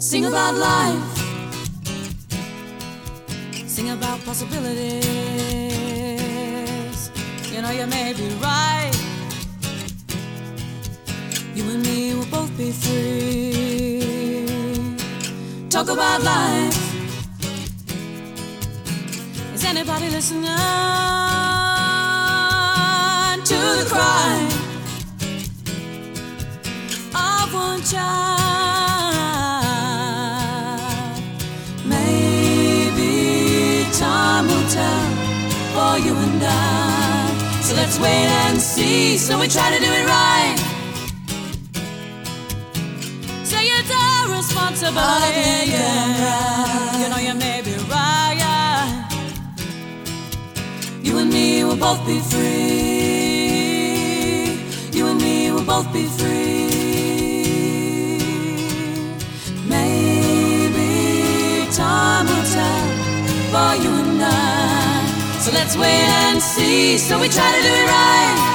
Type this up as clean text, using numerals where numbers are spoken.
Sing about life, sing about possibilities. You know you may be right, you and me will both be free. Talk about life. Is anybody listening to the cry of one child? Maybe time will tell for you and I. So let's wait and see. So we try to do it right. Say it's our responsibility. You know you may be right. You and me will both be free. You and me will both be free. Maybe time will tell for you and I. So let's wait and see. So we try to do it right.